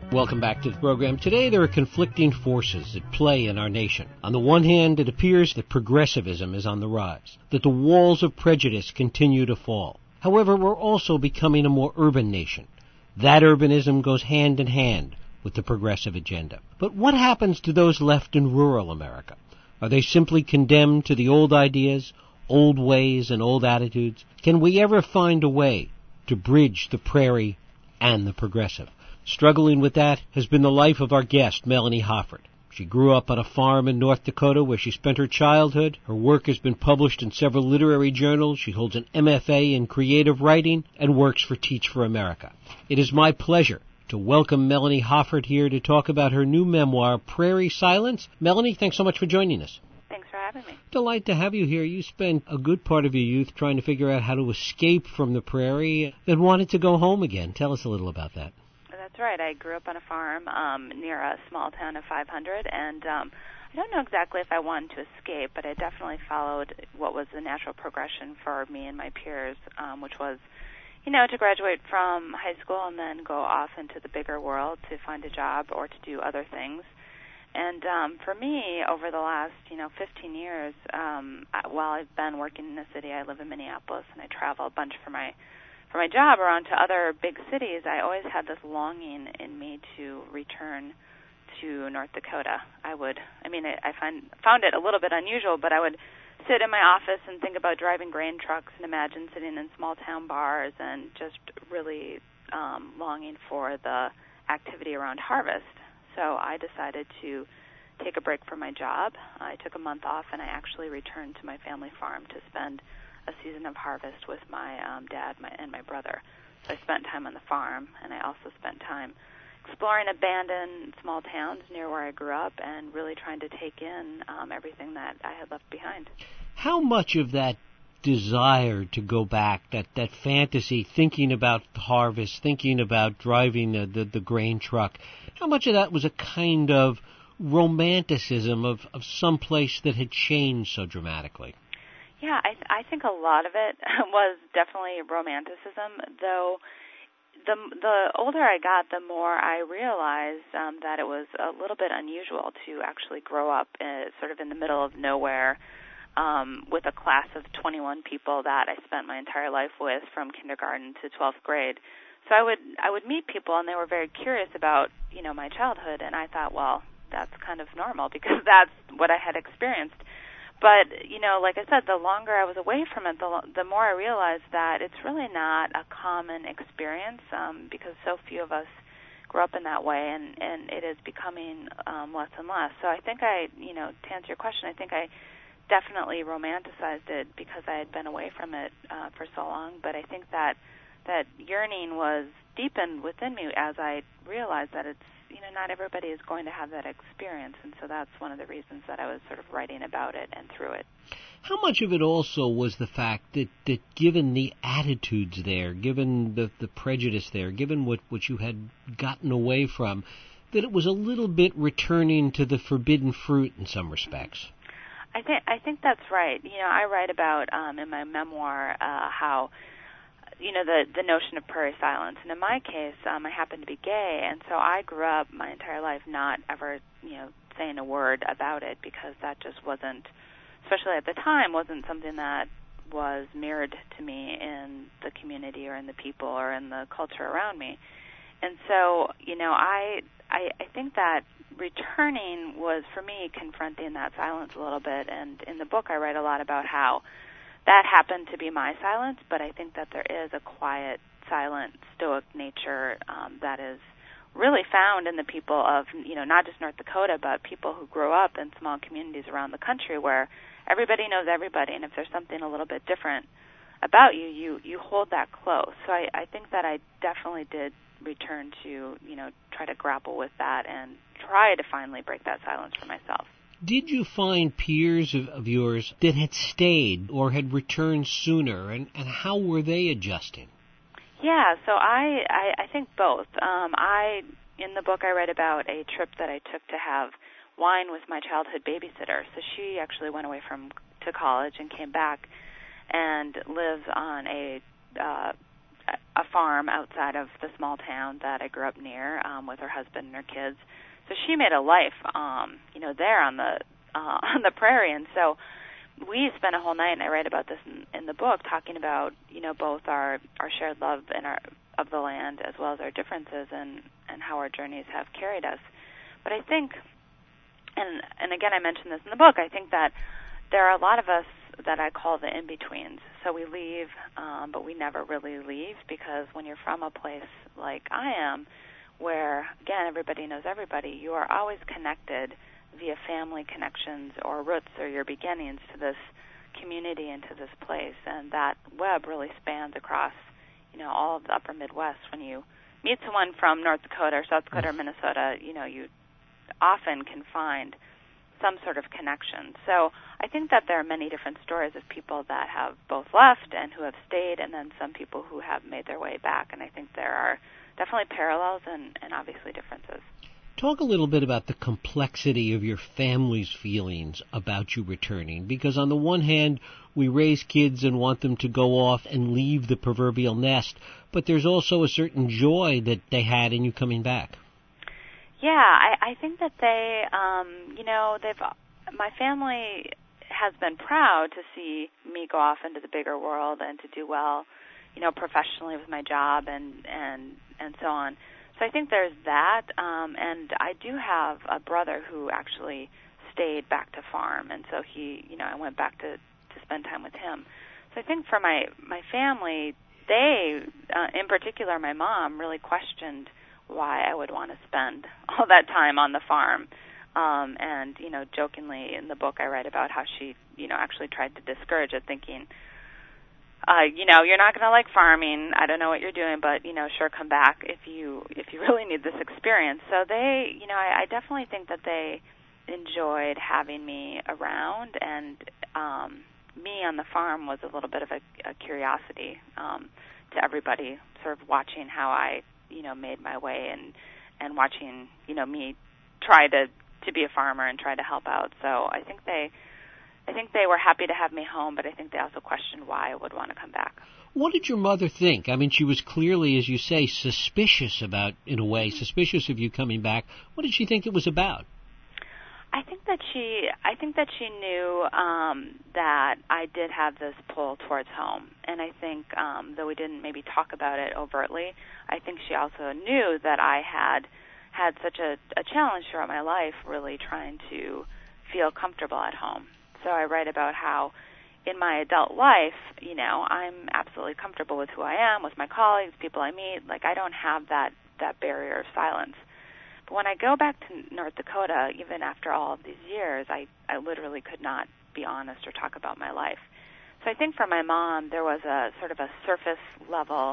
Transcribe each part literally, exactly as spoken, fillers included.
Welcome back to the program. Today there are conflicting forces at play in our nation. On the one hand, it appears that progressivism is on the rise, that the walls of prejudice continue to fall. However, we're also becoming a more urban nation. That urbanism goes hand in hand with the progressive agenda. But what happens to those left in rural America? Are they simply condemned to the old ideas, old ways, and old attitudes? Can we ever find a way to bridge the prairie and the progressive? Struggling with that has been the life of our guest, Melanie Hoffert. She grew up on a farm in North Dakota where she spent her childhood. Her work has been published in several literary journals. She holds an M F A in creative writing and works for Teach for America. It is my pleasure to welcome Melanie Hoffert here to talk about her new memoir, Prairie Silence. Melanie, thanks so much for joining us. Thanks for having me. Delight to have you here. You spent a good part of your youth trying to figure out how to escape from the prairie, then wanted to go home again. Tell us a little about that. That's right. I grew up on a farm um, near a small town of five hundred, and um, I don't know exactly if I wanted to escape, but I definitely followed what was the natural progression for me and my peers, um, which was, you know, to graduate from high school and then go off into the bigger world to find a job or to do other things. And um, for me, over the last, you know, fifteen years, um, while I've been working in the city, I live in Minneapolis, and I travel a bunch for my for my job around to other big cities. I always had this longing in me to return to North Dakota. I would, I mean, I, I find, found it a little bit unusual, but I would sit in my office and think about driving grain trucks and imagine sitting in small town bars and just really um, longing for the activity around harvest. So I decided to take a break from my job. I took a month off, and I actually returned to my family farm to spend a season of harvest with my um, dad my, and my brother. So I spent time on the farm, and I also spent time exploring abandoned small towns near where I grew up and really trying to take in um, everything that I had left behind. How much of that desire to go back, that, that fantasy, thinking about the harvest, thinking about driving the, the, the grain truck, how much of that was a kind of romanticism of, of some place that had changed so dramatically? Yeah, I, th- I think a lot of it was definitely romanticism, though the the older I got, the more I realized um, that it was a little bit unusual to actually grow up in, sort of in the middle of nowhere um, with a class of twenty-one people that I spent my entire life with from kindergarten to twelfth grade. So I would I would meet people, and they were very curious about, you know, my childhood, and I thought, well, that's kind of normal because that's what I had experienced. But, you know, like I said, the longer I was away from it, the, the more I realized that it's really not a common experience um, because so few of us grew up in that way, and, and it is becoming um, less and less. So I think I, you know, to answer your question, I think I definitely romanticized it because I had been away from it uh, for so long. But I think that that yearning was deepened within me as I realized that it's, you know, not everybody is going to have that experience, and so that's one of the reasons that I was sort of writing about it and through it. How much of it also was the fact that, that given the attitudes there, given the, the prejudice there, given what, what you had gotten away from, that it was a little bit returning to the forbidden fruit in some respects? I think I think that's right. You know, I write about um, in my memoir uh, how, you know, the, the notion of prairie silence. And in my case, um, I happen to be gay, and so I grew up my entire life not ever, you know, saying a word about it because that just wasn't, especially at the time, wasn't something that was mirrored to me in the community or in the people or in the culture around me. And so, you know, I, I, I think that returning was, for me, confronting that silence a little bit. And in the book, I write a lot about how that happened to be my silence, but I think that there is a quiet, silent, stoic nature um, that is really found in the people of, you know, not just North Dakota, but people who grow up in small communities around the country where everybody knows everybody, and if there's something a little bit different about you, you, you hold that close. So I, I think that I definitely did return to, you know, try to grapple with that and try to finally break that silence for myself. Did you find peers of, of yours that had stayed or had returned sooner, and, and how were they adjusting? Yeah, so I, I, I think both. Um, I in the book I write about a trip that I took to have wine with my childhood babysitter. So she actually went away from to college and came back and lives on a uh, a farm outside of the small town that I grew up near um, with her husband and her kids. So she made a life, um, you know, there on the uh, on the prairie, and so we spent a whole night, and I write about this in, in the book, talking about, you know, both our, our shared love and our of the land as well as our differences and, and how our journeys have carried us. But I think, and and again I mentioned this in the book, I think that there are a lot of us that I call the in-betweens. So we leave, um, but we never really leave, because when you're from a place like I am, where, again, everybody knows everybody, you are always connected via family connections or roots or your beginnings to this community and to this place. And that web really spans across, you know, all of the upper Midwest. When you meet someone from North Dakota or South Dakota or Minnesota, you know, you often can find some sort of connection. So I think that there are many different stories of people that have both left and who have stayed, and then some people who have made their way back. And I think there are definitely parallels and, and obviously differences. Talk a little bit about the complexity of your family's feelings about you returning, because on the one hand, we raise kids and want them to go off and leave the proverbial nest, but there's also a certain joy that they had in you coming back. Yeah, I, I think that they, um, you know, they've, my family has been proud to see me go off into the bigger world and to do well, you know, professionally with my job and, and, and so on. So I think there's that, um, and I do have a brother who actually stayed back to farm, and so he, you know, I went back to, to spend time with him. So I think for my, my family, they, uh, in particular my mom, really questioned why I would want to spend all that time on the farm. Um, and, you know, jokingly in the book I write about how she, you know, actually tried to discourage it, thinking, Uh, you know, you're not going to like farming. I don't know what you're doing, but, you know, sure, come back if you if you really need this experience. So they, you know, I, I definitely think that they enjoyed having me around, and um, me on the farm was a little bit of a, a curiosity um, to everybody, sort of watching how I, you know, made my way and and watching, you know, me try to, to be a farmer and try to help out. So I think they... I think they were happy to have me home, but I think they also questioned why I would want to come back. What did your mother think? I mean, she was clearly, as you say, suspicious about, in a way, suspicious of you coming back. What did she think it was about? I think that she, I think that she knew um, that I did have this pull towards home, and I think um, though we didn't maybe talk about it overtly, I think she also knew that I had had such a, a challenge throughout my life, really trying to feel comfortable at home. So I write about how in my adult life, you know, I'm absolutely comfortable with who I am, with my colleagues, people I meet. Like, I don't have that, that barrier of silence. But when I go back to North Dakota, even after all of these years, I, I literally could not be honest or talk about my life. So I think for my mom, there was a sort of a surface level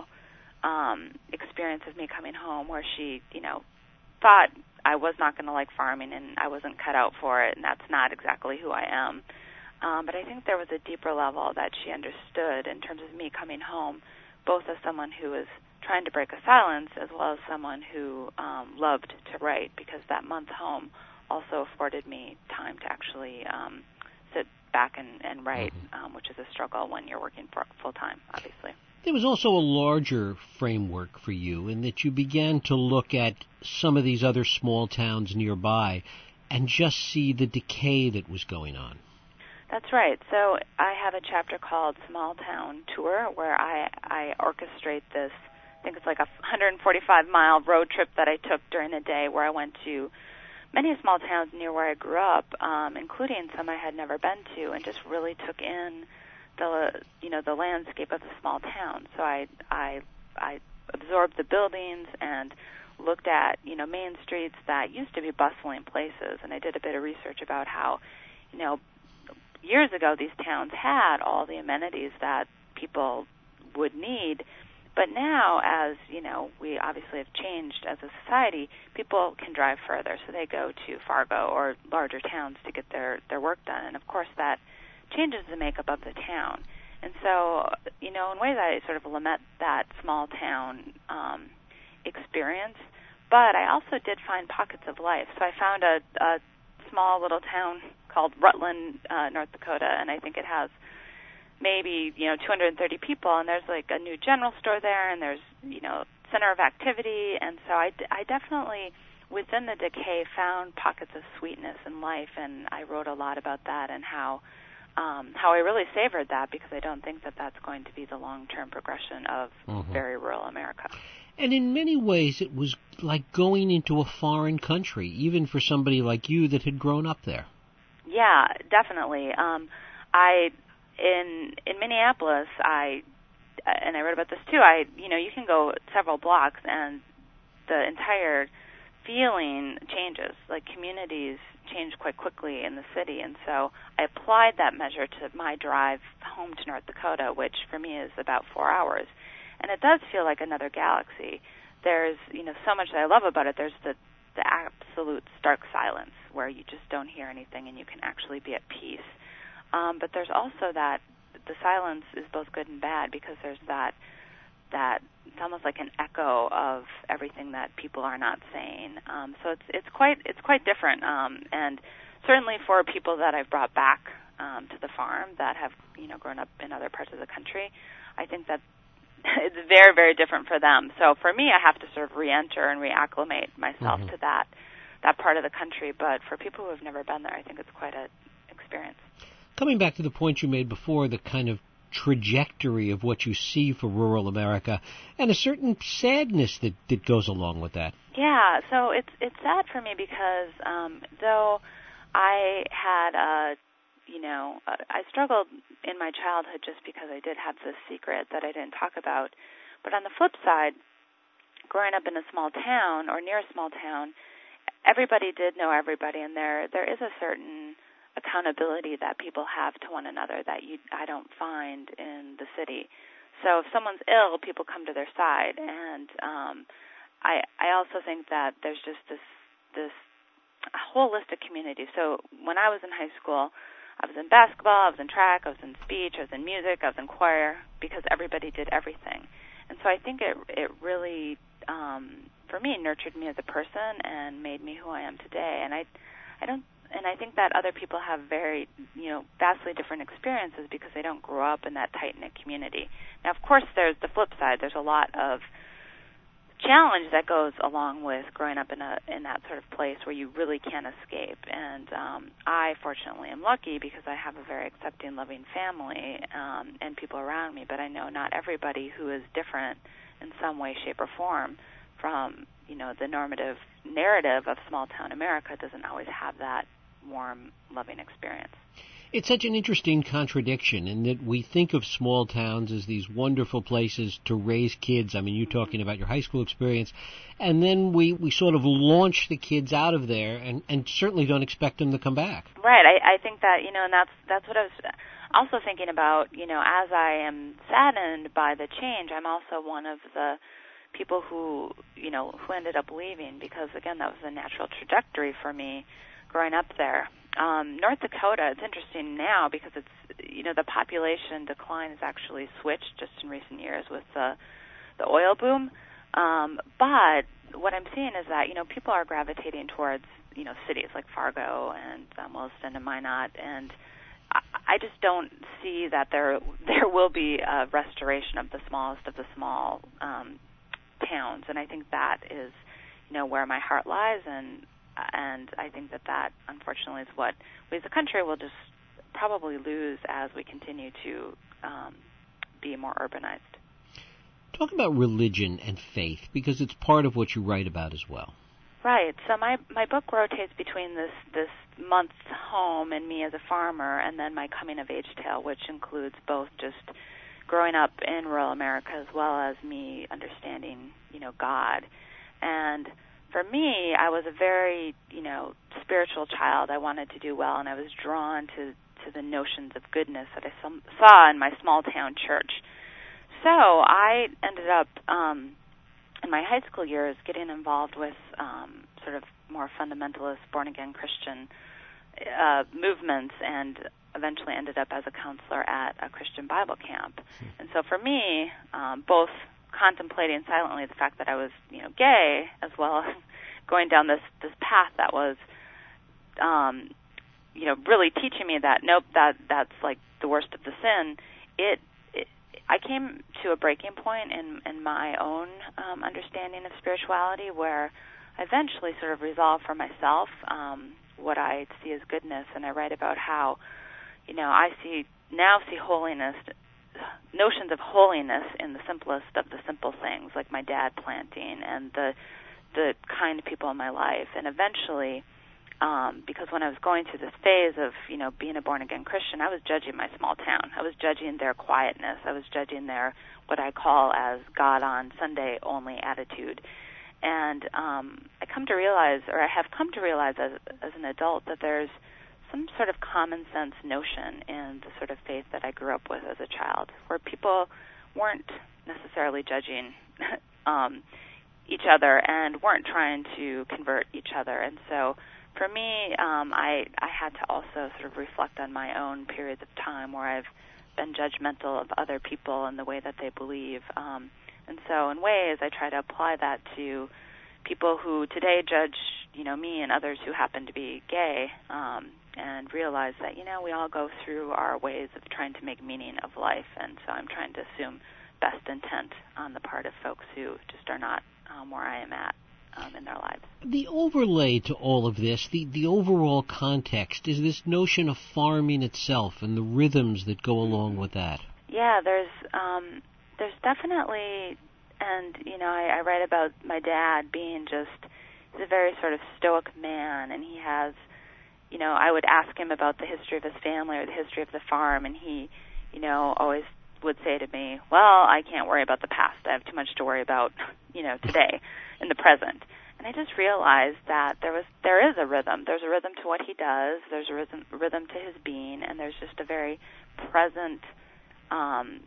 um, experience of me coming home where she, you know, thought I was not going to like farming and I wasn't cut out for it, and that's not exactly who I am. Um, but I think there was a deeper level that she understood in terms of me coming home, both as someone who was trying to break a silence as well as someone who um, loved to write, because that month home also afforded me time to actually um, sit back and, and write, mm-hmm. um, which is a struggle when you're working for full-time, obviously. There was also a larger framework for you in that you began to look at some of these other small towns nearby and just see the decay that was going on. That's right. So I have a chapter called Small Town Tour where I, I orchestrate this, I think it's like a one hundred forty-five mile road trip that I took during the day, where I went to many small towns near where I grew up, um, including some I had never been to, and just really took in the, you know, the landscape of the small town. So I, I, I absorbed the buildings and looked at, you know, main streets that used to be bustling places, and I did a bit of research about how, you know, years ago these towns had all the amenities that people would need, but now, as, you know, we obviously have changed as a society, people can drive further, so they go to Fargo or larger towns to get their, their work done, and of course that changes the makeup of the town. And so, you know, in ways I sort of lament that small town um, experience, but I also did find pockets of life. So I found a, a small little town called Rutland, uh, North Dakota, and I think it has maybe, you know, two hundred thirty people, and there's like a new general store there, and there's, you know, center of activity. And so I, I definitely, within the decay, found pockets of sweetness in life, and I wrote a lot about that and how um, how I really savored that, because I don't think that that's going to be the long-term progression of mm-hmm. very rural America. And in many ways, it was like going into a foreign country, even for somebody like you that had grown up there. Yeah, definitely. Um, I in in Minneapolis, I and I wrote about this too. I you know you can go several blocks and the entire feeling changes. Like communities change quite quickly in the city, and so I applied that measure to my drive home to North Dakota, which for me is about four hours. And it does feel like another galaxy. There's, you know, so much that I love about it. There's the, the absolute stark silence where you just don't hear anything and you can actually be at peace. Um, but there's also that the silence is both good and bad, because there's that, that it's almost like an echo of everything that people are not saying. Um, so it's it's quite it's quite different. Um, and certainly for people that I've brought back um, to the farm that have, you know, grown up in other parts of the country, I think that it's very, very different for them. So for me, I have to sort of re-enter and reacclimate myself mm-hmm. to that that part of the country. But for people who have never been there, I think it's quite an experience. Coming back to the point you made before, the kind of trajectory of what you see for rural America, and a certain sadness that, that goes along with that. Yeah, so it's it's sad for me because um, though I had a You know, uh, I struggled in my childhood just because I did have this secret that I didn't talk about. But on the flip side, growing up in a small town or near a small town, everybody did know everybody, and there there is a certain accountability that people have to one another that you I don't find in the city. So if someone's ill, people come to their side, and um, I I also think that there's just this this holistic community. So when I was in high school, I was in basketball, I was in track, I was in speech, I was in music, I was in choir, because everybody did everything. And so I think it it really, um, for me, nurtured me as a person and made me who I am today. And I, I don't, and I think that other people have very, you know, vastly different experiences because they don't grow up in that tight-knit community. Now, of course, there's the flip side. There's a lot of challenge that goes along with growing up in a in that sort of place where you really can't escape. And um, I, fortunately, am lucky because I have a very accepting, loving family um, and people around me. But I know not everybody who is different in some way, shape, or form from, you know, the normative narrative of small-town America doesn't always have that warm, loving experience. It's such an interesting contradiction in that we think of small towns as these wonderful places to raise kids. I mean, you talking about your high school experience, and then we, we sort of launch the kids out of there and, and certainly don't expect them to come back. Right. I, I think that, you know, and that's that's what I was also thinking about, you know, as I am saddened by the change, I'm also one of the people who, you know, who ended up leaving because, again, that was a natural trajectory for me growing up there. Um, North Dakota, it's interesting now because it's, you know, the population decline has actually switched just in recent years with the the oil boom. Um, but what I'm seeing is that, you know, people are gravitating towards, you know, cities like Fargo and um, Williston and Minot, and I, I just don't see that there there will be a restoration of the smallest of the small um, towns, and I think that is, you know, where my heart lies, and And I think that that, unfortunately, is what we as a country will just probably lose as we continue to um, be more urbanized. Talk about religion and faith, because it's part of what you write about as well. Right. So my, my book rotates between this, this month home and me as a farmer, and then my coming-of-age tale, which includes both just growing up in rural America as well as me understanding, you know, God. And for me, I was a very, you know, spiritual child. I wanted to do well, and I was drawn to, to the notions of goodness that I saw in my small-town church. So I ended up, um, in my high school years, getting involved with um, sort of more fundamentalist, born-again Christian uh, movements, and eventually ended up as a counselor at a Christian Bible camp. And so for me, um, both contemplating silently the fact that I was, you know, gay, as well as going down this, this path that was, um, you know, really teaching me that, nope, that that's like the worst of the sin, it, it I came to a breaking point in in my own um, understanding of spirituality, where I eventually sort of resolved for myself um, what I see as goodness, and I write about how, you know, I see now see holiness, notions of holiness in the simplest of the simple things, like my dad planting and the the kind people in my life. And eventually, um, because when I was going through this phase of, you know, being a born-again Christian, I was judging my small town. I was judging their quietness. I was judging their, what I call as God on Sunday only attitude. And um, I come to realize, or I have come to realize as, as an adult, that there's some sort of common sense notion in the sort of faith that I grew up with as a child, where people weren't necessarily judging um, each other and weren't trying to convert each other. And so for me, um, I, I had to also sort of reflect on my own periods of time where I've been judgmental of other people and the way that they believe. Um, and so in ways, I try to apply that to people who today judge, you know, me and others who happen to be gay, um, and realize that, you know, we all go through our ways of trying to make meaning of life. And so I'm trying to assume best intent on the part of folks who just are not um, where I am at um, in their lives. The overlay to all of this, the, the overall context, is this notion of farming itself and the rhythms that go along with that. Yeah, there's um, there's definitely, and, you know, I, I write about my dad being just, he's a very sort of stoic man, and he has, you know, I would ask him about the history of his family or the history of the farm, and he, you know, always would say to me, well, I can't worry about the past. I have too much to worry about, you know, today, in the present. And I just realized that there was, there is a rhythm. There's a rhythm to what he does. There's a rhythm, rhythm to his being, and there's just a very present um,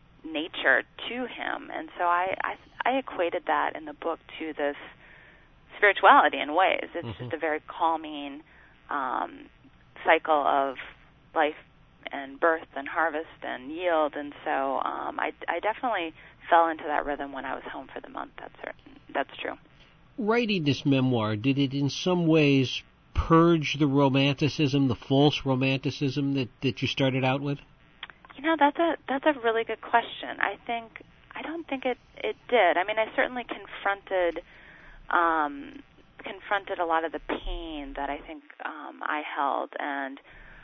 nature to him. And so I, I, I equated that in the book to this spirituality in ways. It's mm-hmm. just a very calming um, cycle of life and birth and harvest and yield. And so um, I, I definitely fell into that rhythm when I was home for the month. That's certain. That's true. Writing this memoir, did it in some ways purge the romanticism, the false romanticism that, that you started out with? You know, that's a that's a really good question. I think I don't think it, it did. I mean, I certainly confronted um, confronted a lot of the pain that I think um, I held, and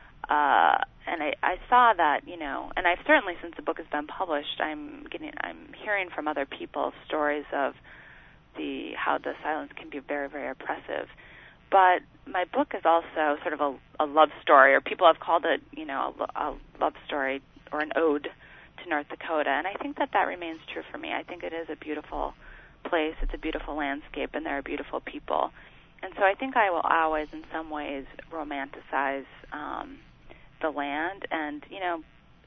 uh, and I, I saw that, you know, and I've certainly, since the book has been published, I'm getting I'm hearing from other people stories of the how the silence can be very, very oppressive. But my book is also sort of a, a love story, or people have called it, you know, a, a love story or an ode to North Dakota, and I think that that remains true for me. I think it is a beautiful place, it's a beautiful landscape, and there are beautiful people. And so I think I will always, in some ways, romanticize um, the land. And, you know,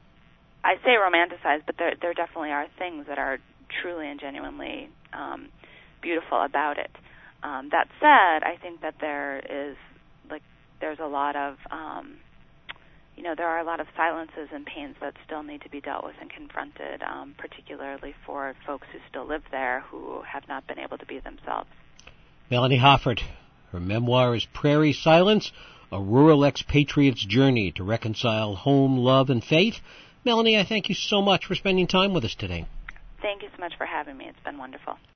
I say romanticize, but there, there definitely are things that are truly and genuinely um, beautiful about it. Um, that said, I think that there is, like, there's a lot of, um, you know, there are a lot of silences and pains that still need to be dealt with and confronted, um, particularly for folks who still live there who have not been able to be themselves. Melanie Hoffert, her memoir is Prairie Silence, a rural expatriate's journey to reconcile home, love, and faith. Melanie, I thank you so much for spending time with us today. Thank you so much for having me. It's been wonderful.